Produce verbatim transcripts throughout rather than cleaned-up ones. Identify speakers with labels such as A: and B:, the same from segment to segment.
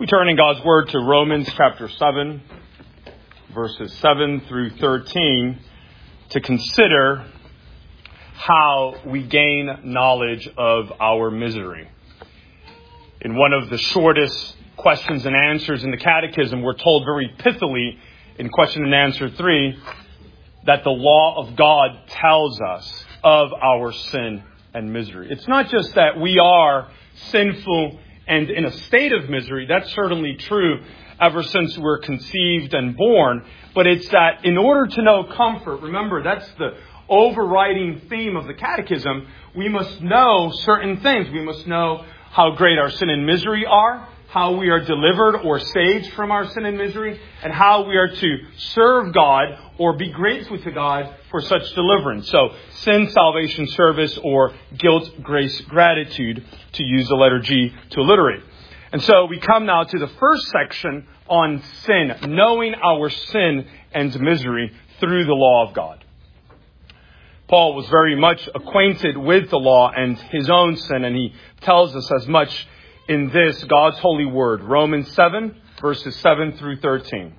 A: We turn in God's Word to Romans chapter seven, verses seven through thirteen, to consider how we gain knowledge of our misery. In one of the shortest questions and answers in the Catechism, we're told very pithily in question and answer three that the law of God tells us of our sin and misery. It's not just that we are sinful and in a state of misery. That's certainly true ever since we're conceived and born. But it's that in order to know comfort, remember, that's the overriding theme of the Catechism. We must know certain things. We must know how great our sin and misery are, how we are delivered or saved from our sin and misery, and how we are to serve God or be grateful to God for such deliverance. So, sin, salvation, service, or guilt, grace, gratitude, to use the letter G to alliterate. And so we come now to the first section on sin, knowing our sin and misery through the law of God. Paul was very much acquainted with the law and his own sin, and he tells us as much in this, God's holy word, Romans seven, verses seven through thirteen.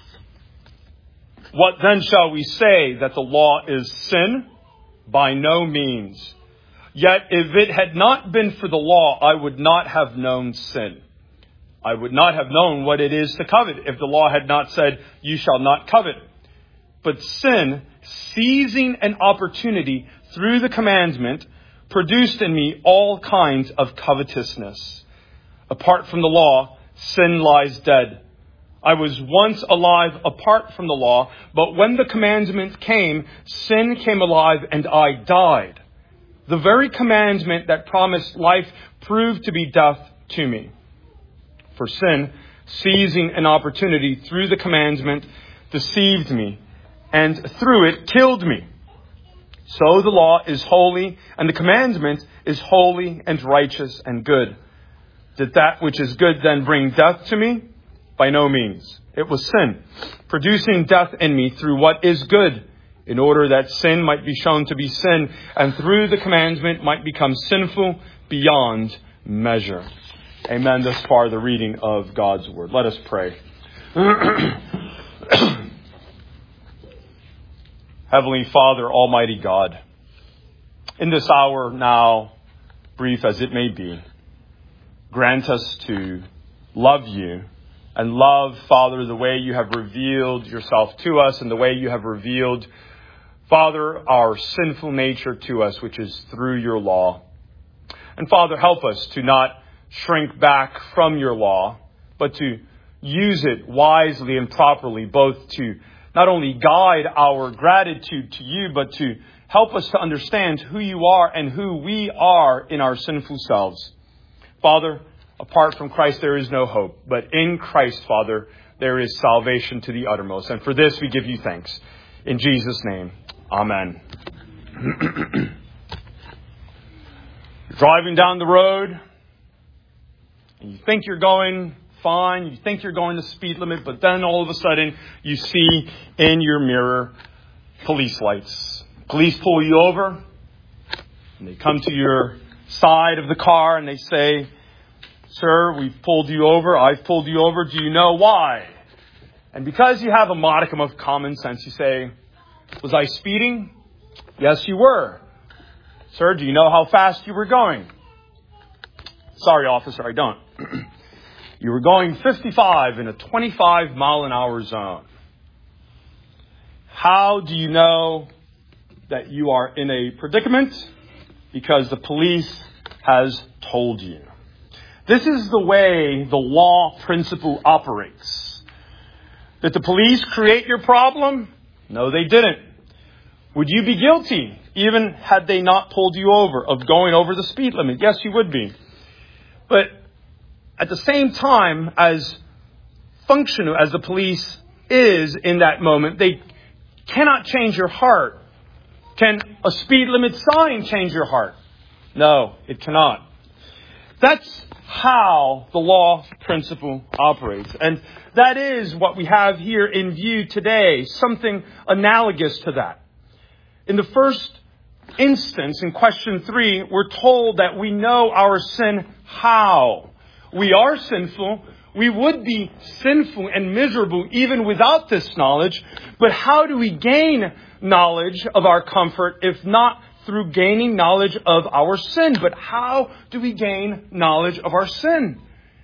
A: What then shall we say, that the law is sin? By no means. Yet if it had not been for the law, I would not have known sin. I would not have known what it is to covet if the law had not said, you shall not covet. But sin, seizing an opportunity through the commandment, produced in me all kinds of covetousness. Apart from the law, sin lies dead. I was once alive apart from the law, but when the commandment came, sin came alive and I died. The very commandment that promised life proved to be death to me. For sin, seizing an opportunity through the commandment, deceived me, and through it killed me. So the law is holy, and the commandment is holy and righteous and good. Did that which is good then bring death to me? By no means. It was sin, producing death in me through what is good, in order that sin might be shown to be sin, and through the commandment might become sinful beyond measure. Amen. Thus far, the reading of God's Word. Let us pray. Heavenly Father, Almighty God, in this hour now, brief as it may be, grant us to love you and love, Father, the way you have revealed yourself to us and the way you have revealed, Father, our sinful nature to us, which is through your law. And Father, help us to not shrink back from your law, but to use it wisely and properly, both to not only guide our gratitude to you, but to help us to understand who you are and who we are in our sinful selves. Father, apart from Christ, there is no hope. But in Christ, Father, there is salvation to the uttermost. And for this, we give you thanks. In Jesus' name, amen. You're driving down the road, and you think you're going fine. You think you're going the speed limit, but then all of a sudden, you see in your mirror police lights. Police pull you over, and they come to your side of the car and they say, sir, we've pulled you over. I've pulled you over. Do you know why? And because you have a modicum of common sense, you say, was I speeding? Yes, you were. Sir, do you know how fast you were going? Sorry, officer, I don't. You were going fifty-five in a twenty-five mile an hour zone. How do you know that you are in a predicament? Because the police has told you. This is the way the law principle operates. Did the police create your problem? No, they didn't. Would you be guilty, even had they not pulled you over, of going over the speed limit? Yes, you would be. But at the same time, as functional as the police is in that moment, they cannot change your heart. Can a speed limit sign change your heart? No, it cannot. That's how the law principle operates. And that is what we have here in view today, something analogous to that. In the first instance, in question three, we're told that we know our sin how. We are sinful. We would be sinful and miserable even without this knowledge. But how do we gain knowledge of our comfort if not through gaining knowledge of our sin? But how do we gain knowledge of our sin?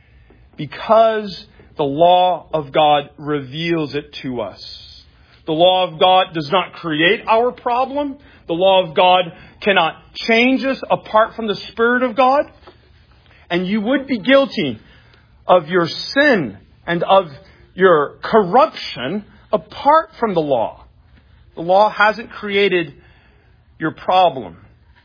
A: Because the law of God reveals it to us. The law of God does not create our problem. The law of God cannot change us apart from the Spirit of God. And you would be guilty of your sin and of your corruption apart from the law. The law hasn't created your problem.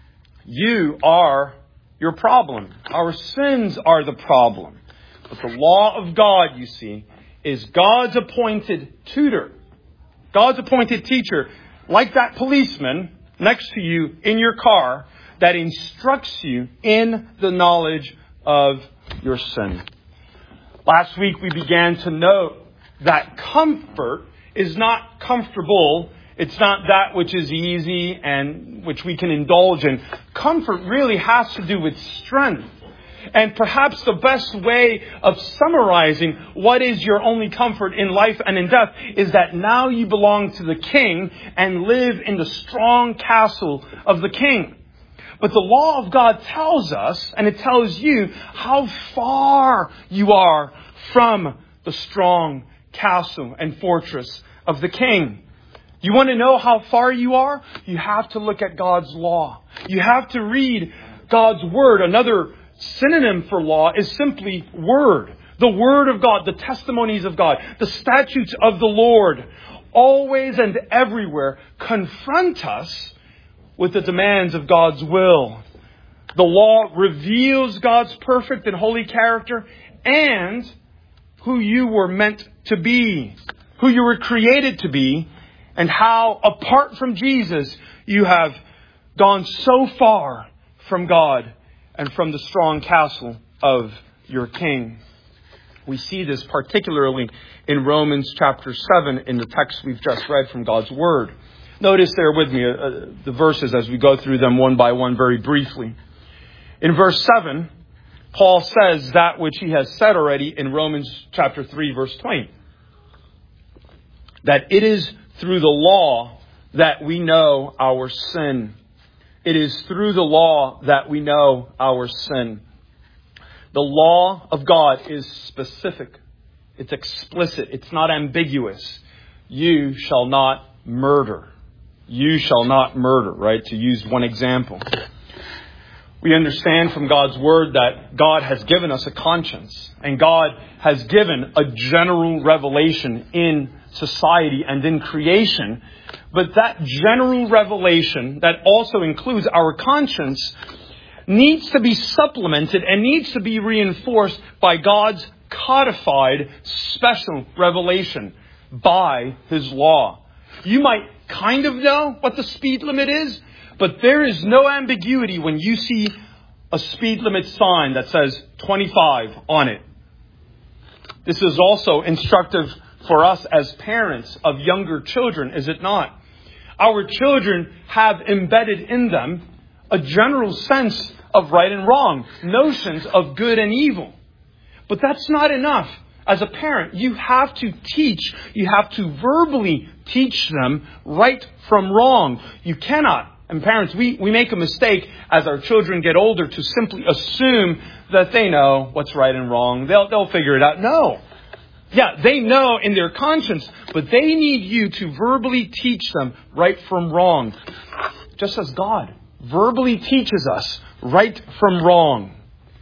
A: You are your problem. Our sins are the problem. But the law of God, you see, is God's appointed tutor. God's appointed teacher, like that policeman next to you in your car that instructs you in the knowledge of your sin. Last week we began to note that comfort is not comfortable. It's not that which is easy and which we can indulge in. Comfort really has to do with strength. And perhaps the best way of summarizing what is your only comfort in life and in death is that now you belong to the King and live in the strong castle of the King. But the law of God tells us, and it tells you, how far you are from the strong castle and fortress of the King. You want to know how far you are? You have to look at God's law. You have to read God's Word. Another synonym for law is simply Word. The Word of God, the testimonies of God, the statutes of the Lord, always and everywhere confront us with the demands of God's will. The law reveals God's perfect and holy character and who you were meant to be, who you were created to be, and how, apart from Jesus, you have gone so far from God and from the strong castle of your King. We see this particularly in Romans chapter seven in the text we've just read from God's Word. Notice there with me uh, the verses as we go through them one by one very briefly. In verse seven, Paul says that which he has said already in Romans chapter three, verse twenty. That it is through the law that we know our sin. It is through the law that we know our sin. The law of God is specific. It's explicit. It's not ambiguous. You shall not murder. You shall not murder, right? To use one example. We understand from God's Word that God has given us a conscience. And God has given a general revelation in society and in creation. But that general revelation that also includes our conscience needs to be supplemented and needs to be reinforced by God's codified special revelation by His law. You might kind of know what the speed limit is, but there is no ambiguity when you see a speed limit sign that says twenty-five on it. This is also instructive for us as parents of younger children, is it not? Our children have embedded in them a general sense of right and wrong, notions of good and evil. But that's not enough. As a parent, you have to teach, you have to verbally teach them right from wrong. You cannot, and parents, we, we make a mistake as our children get older to simply assume that they know what's right and wrong. They'll, they'll figure it out. No. Yeah, they know in their conscience, but they need you to verbally teach them right from wrong. Just as God verbally teaches us right from wrong.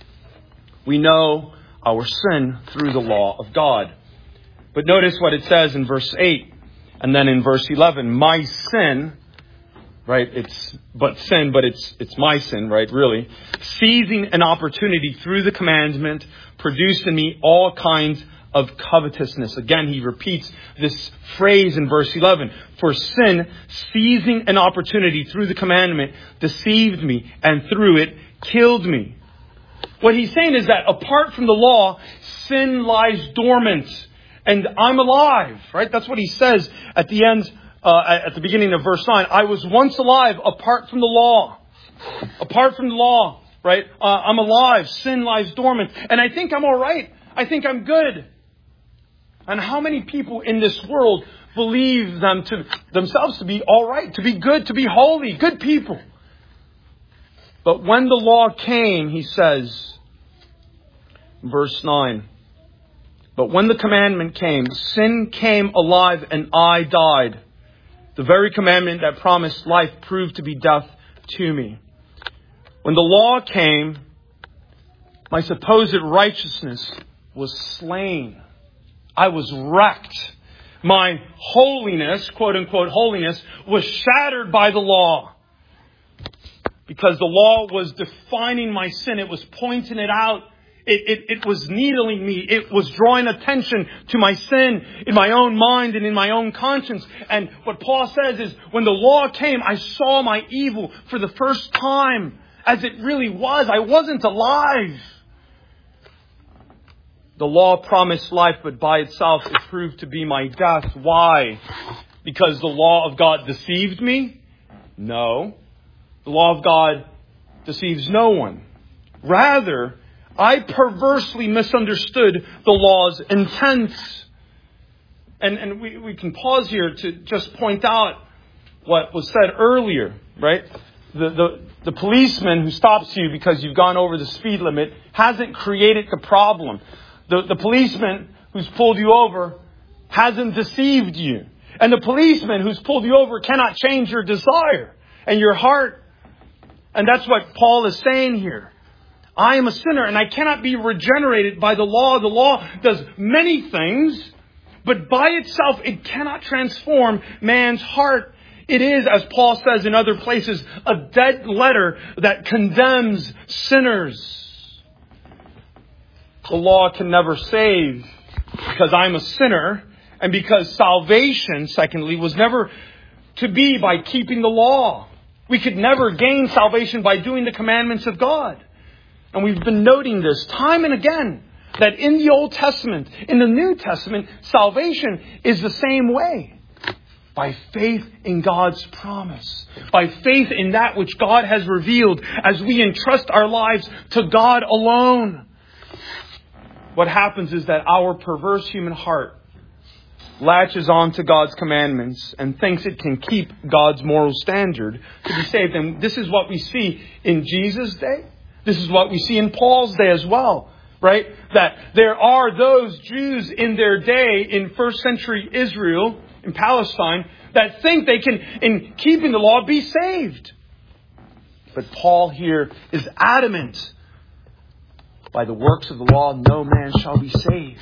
A: We know our sin through the law of God. But notice what it says in verse eight and then in verse eleven. My sin, right? It's but sin, but it's it's my sin, right? Really. Seizing an opportunity through the commandment produced in me all kinds of covetousness. Again, he repeats this phrase in verse eleven. For sin, seizing an opportunity through the commandment, deceived me and through it killed me. What he's saying is that apart from the law, sin lies dormant and I'm alive, right? That's what he says at the end, uh, at the beginning of verse nine. I was once alive apart from the law. Apart from the law, right? Uh, I'm alive. Sin lies dormant. And I think I'm all right. I think I'm good. And how many people in this world believe them to themselves to be all right, to be good, to be holy, good people? But when the law came, he says, verse nine, but when the commandment came, sin came alive and I died. The very commandment that promised life proved to be death to me. When the law came, my supposed righteousness was slain. I was wrecked. My holiness, quote unquote holiness, was shattered by the law. Because the law was defining my sin. It was pointing it out. It, it, it was needling me. It was drawing attention to my sin in my own mind and in my own conscience. And what Paul says is, when the law came, I saw my evil for the first time as it really was. I wasn't alive. The law promised life, but by itself it proved to be my death. Why? Because the law of God deceived me? No. The law of God deceives no one. Rather, I perversely misunderstood the law's intent. And, and we, we can pause here to just point out what was said earlier, right? The, the, the policeman who stops you because you've gone over the speed limit hasn't created the problem. The, the policeman who's pulled you over hasn't deceived you. And the policeman who's pulled you over cannot change your desire and your heart. And that's what Paul is saying here. I am a sinner and I cannot be regenerated by the law. The law does many things, but by itself it cannot transform man's heart. It is, as Paul says in other places, a dead letter that condemns sinners. The law can never save because I'm a sinner, and because salvation, secondly, was never to be by keeping the law. We could never gain salvation by doing the commandments of God. And we've been noting this time and again, that in the Old Testament, in the New Testament, salvation is the same way. By faith in God's promise. By faith in that which God has revealed as we entrust our lives to God alone. What happens is that our perverse human heart latches on to God's commandments and thinks it can keep God's moral standard to be saved. And this is what we see in Jesus' day. This is what we see in Paul's day as well, right? That there are those Jews in their day in first century Israel, in Palestine, that think they can, in keeping the law, be saved. But Paul here is adamant. By the works of the law, no man shall be saved.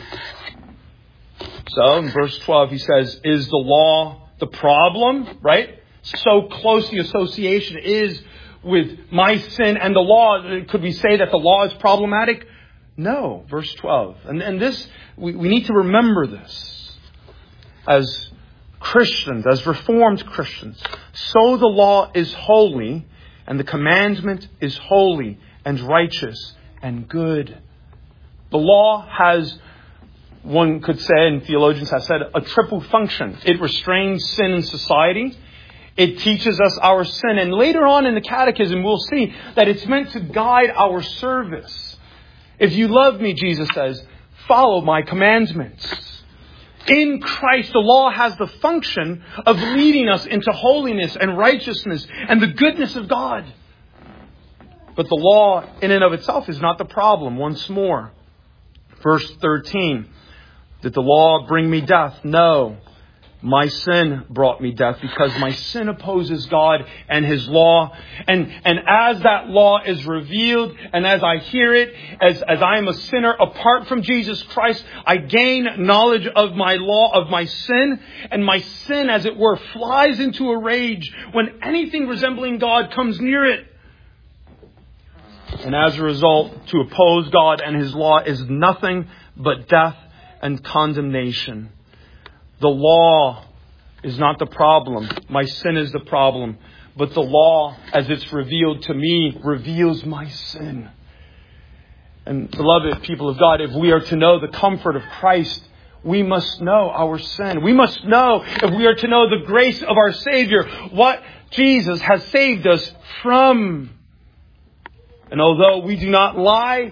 A: So in verse twelve, he says, is the law the problem? Right? So close the association is with my sin and the law. Could we say that the law is problematic? No. Verse twelve. And, and this, we, we need to remember this. As Christians, as Reformed Christians, so the law is holy and the commandment is holy and righteous and good. The law has, one could say, and theologians have said, a triple function. It restrains sin in society. It teaches us our sin. And later on in the catechism, we'll see that it's meant to guide our service. If you love me, Jesus says, follow my commandments. In Christ, the law has the function of leading us into holiness and righteousness and the goodness of God. But the law in and of itself is not the problem. Once more, verse thirteen. Did the law bring me death? No. My sin brought me death because my sin opposes God and His law. And, and as that law is revealed and as I hear it, as, as I am a sinner apart from Jesus Christ, I gain knowledge of my law, of my sin. And my sin, as it were, flies into a rage when anything resembling God comes near it. And as a result, to oppose God and His law is nothing but death and condemnation. The law is not the problem. My sin is the problem. But the law, as it's revealed to me, reveals my sin. And beloved people of God, if we are to know the comfort of Christ, we must know our sin. We must know, if we are to know the grace of our Savior, what Jesus has saved us from. And although we do not lie,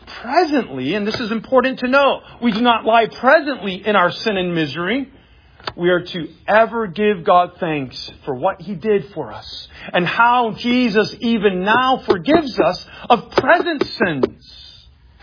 A: presently, and this is important to know, we do not lie presently in our sin and misery. We are to ever give God thanks for what He did for us and how Jesus even now forgives us of present sins.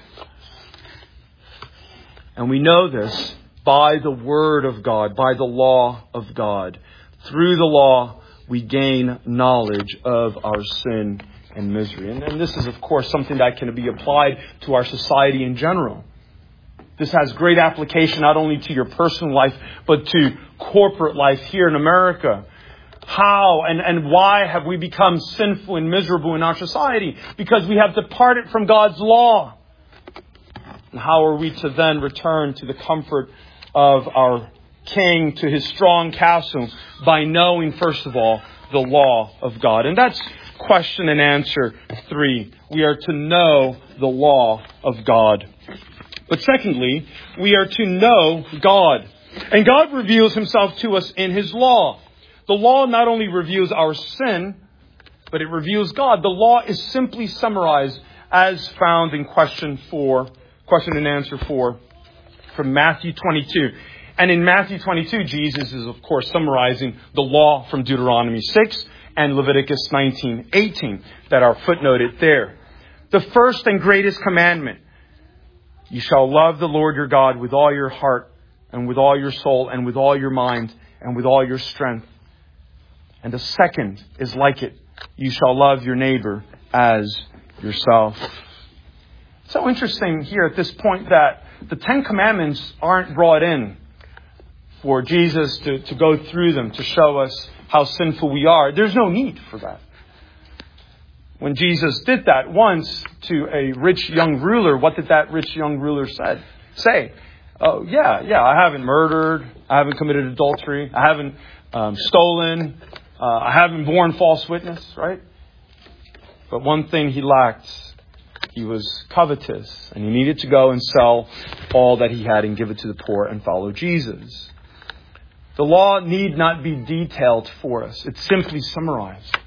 A: And we know this by the Word of God, by the law of God. Through the law, we gain knowledge of our sin and misery. And, and this is, of course, something that can be applied to our society in general. This has great application not only to your personal life, but to corporate life here in America. How and, and why have we become sinful and miserable in our society? Because we have departed from God's law. And how are we to then return to the comfort of our King, to His strong castle? By knowing, first of all, the law of God. And that's question and answer three. We are to know the law of God. But secondly, we are to know God. And God reveals Himself to us in His law. The law not only reveals our sin, but it reveals God. The law is simply summarized as found in question four, question and answer four from Matthew twenty-two. And in Matthew twenty-two, Jesus is, of course, summarizing the law from Deuteronomy six and Leviticus nineteen eighteen that are footnoted there. The first and greatest commandment: you shall love the Lord your God with all your heart and with all your soul and with all your mind and with all your strength. And the second is like it: you shall love your neighbor as yourself. So interesting here at this point that the Ten Commandments aren't brought in for Jesus to, to go through them to show us how sinful we are. There's no need for that. When Jesus did that once to a rich young ruler, what did that rich young ruler said, say? Oh, yeah, yeah, I haven't murdered. I haven't committed adultery. I haven't um, stolen. Uh, I haven't borne false witness, right? But one thing he lacked. He was covetous, and he needed to go and sell all that he had and give it to the poor and follow Jesus. The law need not be detailed for us. It's simply summarized.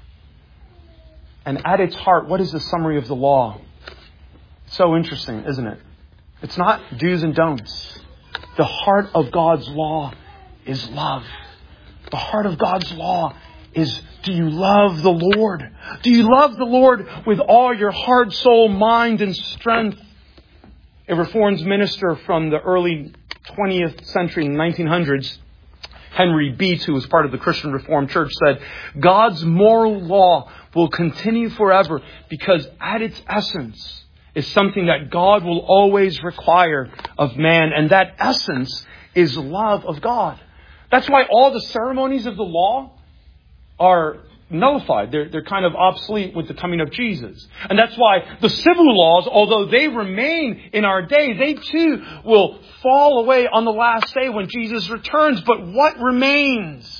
A: And at its heart, what is the summary of the law? It's so interesting, isn't it? It's not do's and don'ts. The heart of God's law is love. The heart of God's law is, do you love the Lord? Do you love the Lord with all your heart, soul, mind, and strength? A Reformed minister from the early twentieth century, nineteen hundreds, Henry Beats, who was part of the Christian Reformed Church, said, God's moral law will continue forever because at its essence is something that God will always require of man. And that essence is love of God. That's why all the ceremonies of the law are nullified. They're, they're kind of obsolete with the coming of Jesus. And that's why the civil laws, although they remain in our day, they too will fall away on the last day when Jesus returns. But what remains?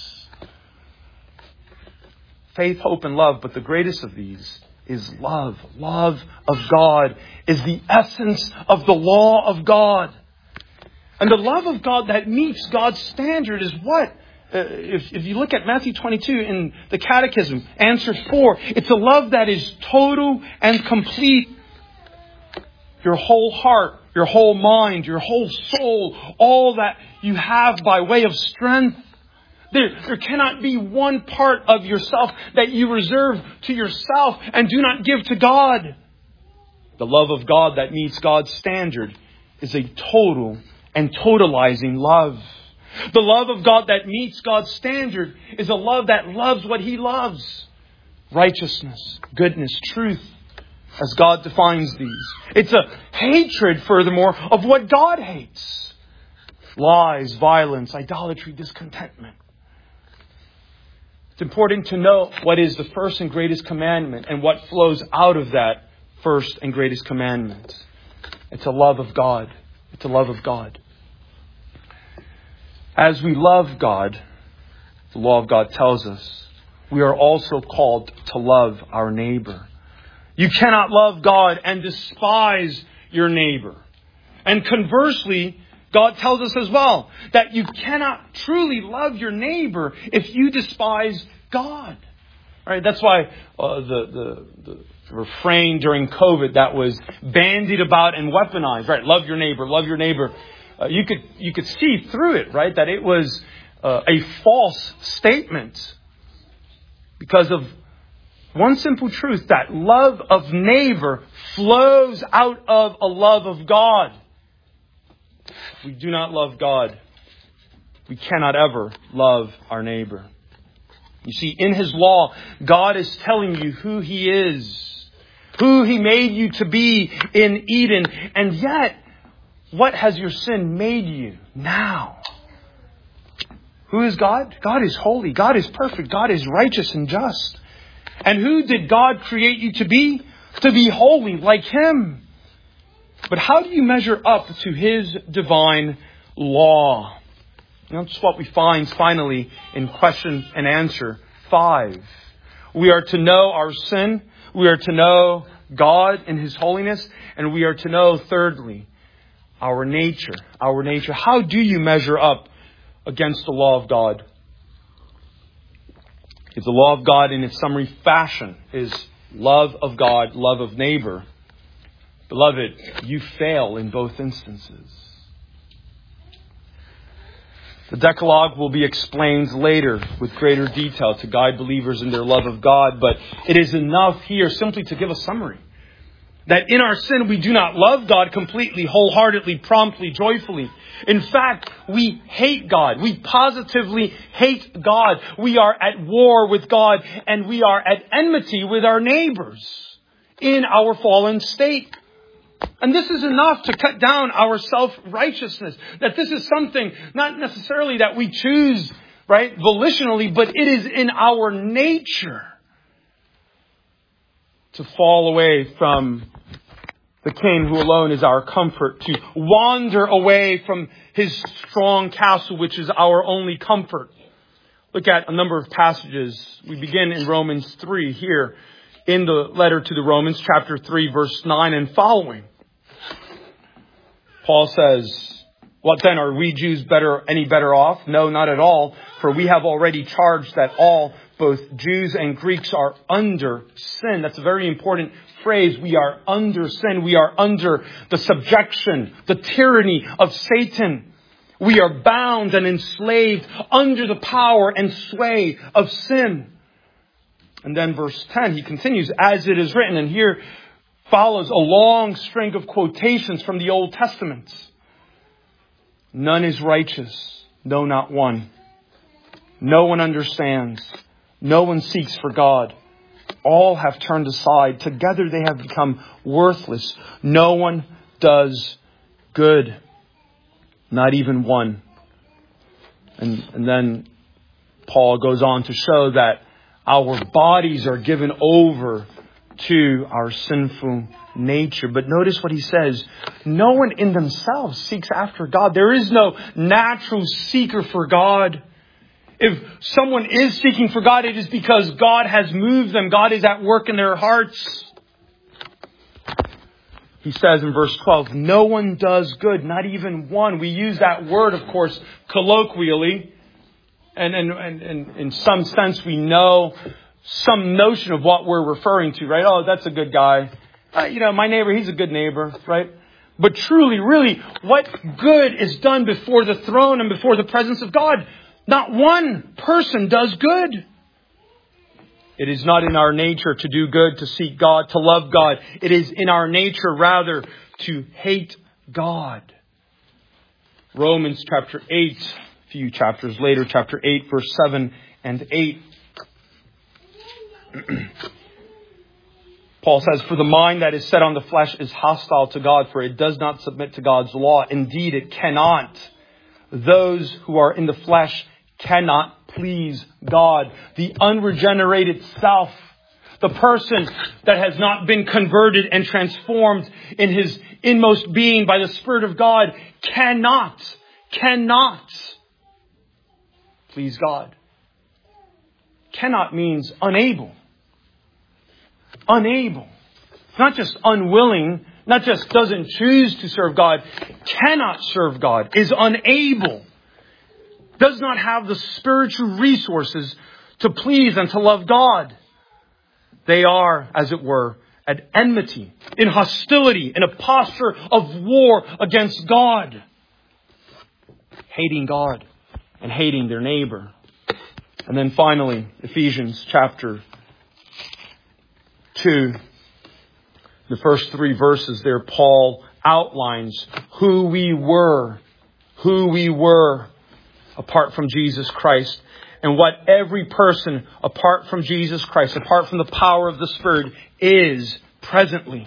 A: Faith, hope, and love. But the greatest of these is love. Love of God is the essence of the law of God. And the love of God that meets God's standard is what? Uh, if, if you look at Matthew twenty-two in the Catechism, answer four, it's a love that is total and complete. Your whole heart, your whole mind, your whole soul, all that you have by way of strength. There, there cannot be one part of yourself that you reserve to yourself and do not give to God. The love of God that meets God's standard is a total and totalizing love. The love of God that meets God's standard is a love that loves what He loves. Righteousness, goodness, truth, as God defines these. It's a hatred, furthermore, of what God hates. Lies, violence, idolatry, discontentment. It's important to know what is the first and greatest commandment and what flows out of that first and greatest commandment. It's a love of God. It's a love of God. As we love God, the law of God tells us, we are also called to love our neighbor. You cannot love God and despise your neighbor. And conversely, God tells us as well that you cannot truly love your neighbor if you despise God. All right, that's why uh, the, the, the refrain during COVID that was bandied about and weaponized, right? Love your neighbor, love your neighbor. Uh, you could you could see through it, right? That it was uh, a false statement because of one simple truth, that love of neighbor flows out of a love of God. If we do not love God, we cannot ever love our neighbor. You see, in His law, God is telling you who He is, who He made you to be in Eden. And yet, what has your sin made you now? Who is God? God is holy. God is perfect. God is righteous and just. And who did God create you to be? To be holy like Him. But how do you measure up to His divine law? And that's what we find finally in question and answer five. We are to know our sin. We are to know God in His holiness. And we are to know, thirdly, our nature. Our nature. How do you measure up against the law of God? If the law of God in its summary fashion is love of God, love of neighbor, beloved, you fail in both instances. The Decalogue will be explained later with greater detail to guide believers in their love of God, but it is enough here simply to give a summary. That in our sin we do not love God completely, wholeheartedly, promptly, joyfully. In fact, we hate God. We positively hate God. We are at war with God, and we are at enmity with our neighbors in our fallen state. And this is enough to cut down our self-righteousness. That this is something not necessarily that we choose, right, volitionally, but it is in our nature to fall away from the King who alone is our comfort, to wander away from His strong castle, which is our only comfort. Look at a number of passages. We begin in Romans three here in the letter to the Romans, chapter three, verse nine and following. Paul says, what then, are we Jews better, any better off? No, not at all. For we have already charged that all, both Jews and Greeks, are under sin. That's a very important phrase. We are under sin. We are under the subjection, the tyranny of Satan. We are bound and enslaved under the power and sway of sin. And then verse ten, he continues, as it is written, and here follows a long string of quotations from the Old Testament. None is righteous, no, not one. No one understands. No one seeks for God. All have turned aside. Together they have become worthless. No one does good. Not even one. And, and then Paul goes on to show that our bodies are given over to our sinful nature. But notice what he says. No one in themselves seeks after God. There is no natural seeker for God. If someone is seeking for God, it is because God has moved them. God is at work in their hearts. He says in verse twelve, no one does good, not even one. We use that word, of course, colloquially. And, and, and, and in some sense, we know some notion of what we're referring to, right? Oh, that's a good guy. Uh, you know, my neighbor, he's a good neighbor, right? But truly, really, what good is done before the throne and before the presence of God? Not one person does good. It is not in our nature to do good, to seek God, to love God. It is in our nature, rather, to hate God. Romans chapter eight, a few chapters later, chapter eight, verse seven and eight. Paul says, for the mind that is set on the flesh is hostile to God, for it does not submit to God's law. Indeed, it cannot. Those who are in the flesh cannot please God. The unregenerated self, the person that has not been converted and transformed in his inmost being by the Spirit of God, cannot, cannot please God. Cannot means unable. Unable. Not just unwilling, not just doesn't choose to serve God, cannot serve God, is unable, does not have the spiritual resources to please and to love God. They are, as it were, at enmity, in hostility, in a posture of war against God. Hating God and hating their neighbor. And then finally, Ephesians chapter two. The first three verses there, Paul outlines who we were, who we were apart from Jesus Christ, and what every person apart from Jesus Christ, apart from the power of the Spirit, is presently.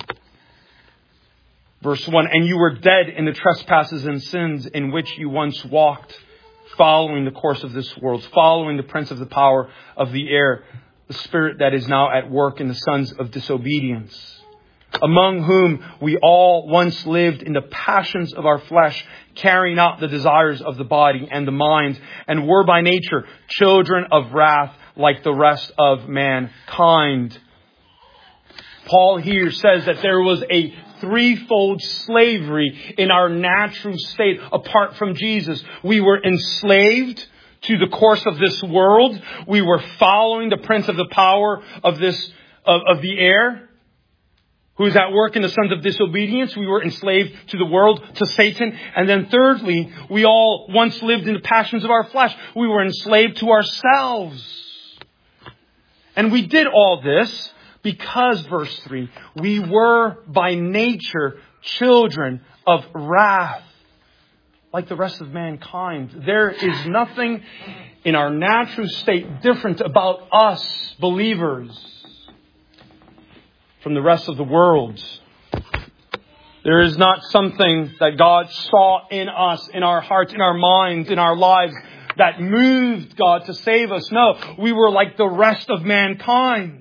A: Verse one, and you were dead in the trespasses and sins in which you once walked, following the course of this world, following the prince of the power of the air, the spirit that is now at work in the sons of disobedience, among whom we all once lived in the passions of our flesh, carrying out the desires of the body and the mind, and were by nature children of wrath like the rest of mankind. Paul here says that there was a threefold slavery in our natural state apart from Jesus. We were enslaved to the course of this world. We were following the prince of the power of this of, of the air, who is at work in the sons of disobedience. We were enslaved to the world, to Satan. And then thirdly, we all once lived in the passions of our flesh. We were enslaved to ourselves. And we did all this because, verse three, we were by nature children of wrath, like the rest of mankind. There is nothing in our natural state different about us, believers, from the rest of the world. There is not something that God saw in us, in our hearts, in our minds, in our lives, that moved God to save us. No, we were like the rest of mankind.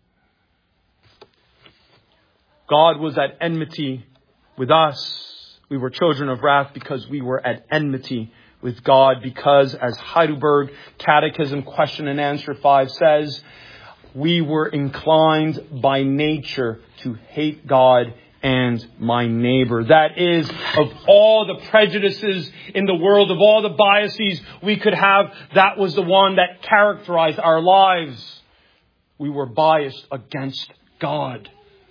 A: God was at enmity with us. We were children of wrath because we were at enmity with God. Because, as Heidelberg Catechism Question and Answer five says, we were inclined by nature to hate God and my neighbor. That is, of all the prejudices in the world, of all the biases we could have, that was the one that characterized our lives. We were biased against God.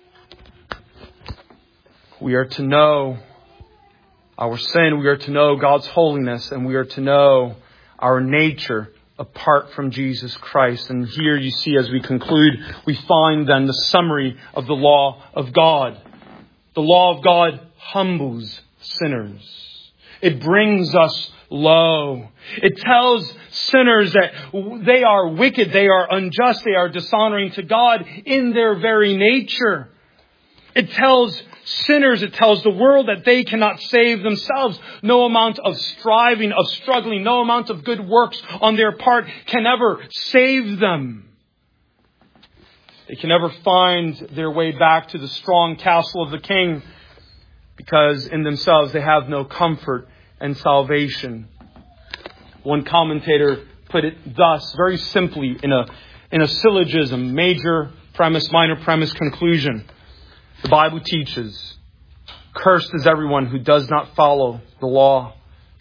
A: We are to know our sin. We are to know God's holiness. And we are to know our nature apart from Jesus Christ. And here you see, as we conclude, we find then the summary of the law of God. The law of God humbles sinners. It brings us low. It tells sinners that they are wicked, they are unjust, they are dishonoring to God in their very nature. It tells sinners, it tells the world that they cannot save themselves. No amount of striving, of struggling, no amount of good works on their part can ever save them. They can never find their way back to the strong castle of the King, because in themselves they have no comfort and salvation. One commentator put it thus, very simply, in a, in a syllogism, major premise, minor premise, conclusion. The Bible teaches, cursed is everyone who does not follow the law.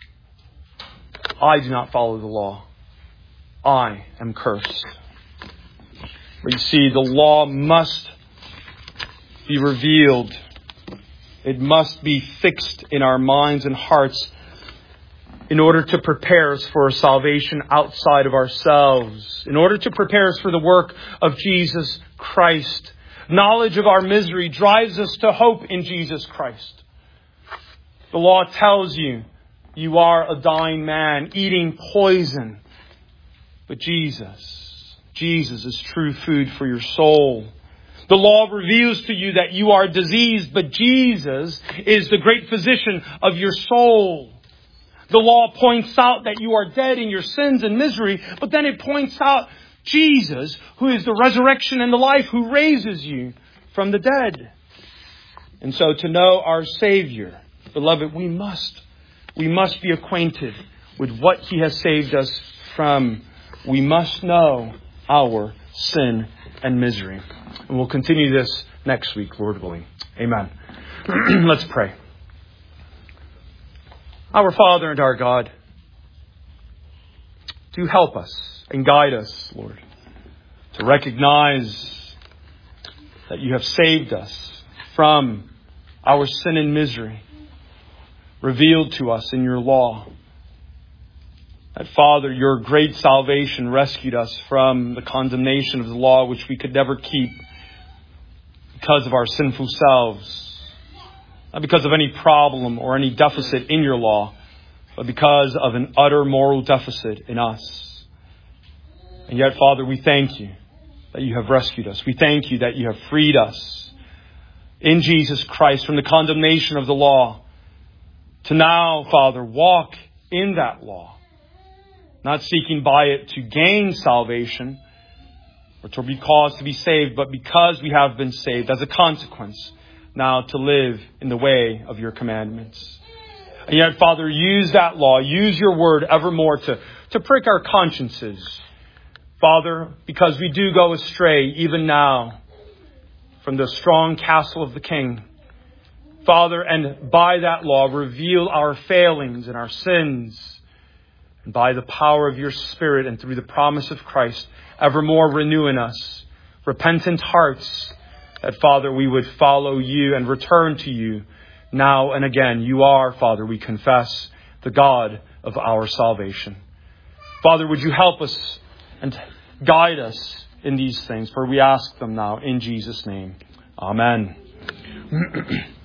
A: I do not follow the law. I am cursed. But you see, the law must be revealed. It must be fixed in our minds and hearts in order to prepare us for a salvation outside of ourselves, in order to prepare us for the work of Jesus Christ. Knowledge of our misery drives us to hope in Jesus Christ. The law tells you you are a dying man eating poison. But Jesus, Jesus is true food for your soul. The law reveals to you that you are diseased, but Jesus is the great physician of your soul. The law points out that you are dead in your sins and misery, but then it points out Jesus, who is the resurrection and the life, who raises you from the dead. And so to know our Savior, beloved, we must, we must be acquainted with what He has saved us from. We must know our sin and misery. And we'll continue this next week, Lord willing. Amen. Let's pray. Our Father and our God, do help us and guide us, Lord, to recognize that you have saved us from our sin and misery, revealed to us in your law. That, Father, your great salvation rescued us from the condemnation of the law which we could never keep because of our sinful selves. Not because of any problem or any deficit in your law, but because of an utter moral deficit in us. And yet, Father, we thank you that you have rescued us. We thank you that you have freed us in Jesus Christ from the condemnation of the law to now, Father, walk in that law, not seeking by it to gain salvation or to be caused to be saved, but because we have been saved as a consequence, now to live in the way of your commandments. And yet, Father, use that law, use your word evermore to, to prick our consciences. Father, because we do go astray even now from the strong castle of the King. Father, and by that law, reveal our failings and our sins. And by the power of your Spirit and through the promise of Christ, evermore renew in us repentant hearts, that, Father, we would follow you and return to you now and again. You are, Father, we confess, the God of our salvation. Father, would you help us and guide us in these things? For we ask them now in Jesus' name. Amen.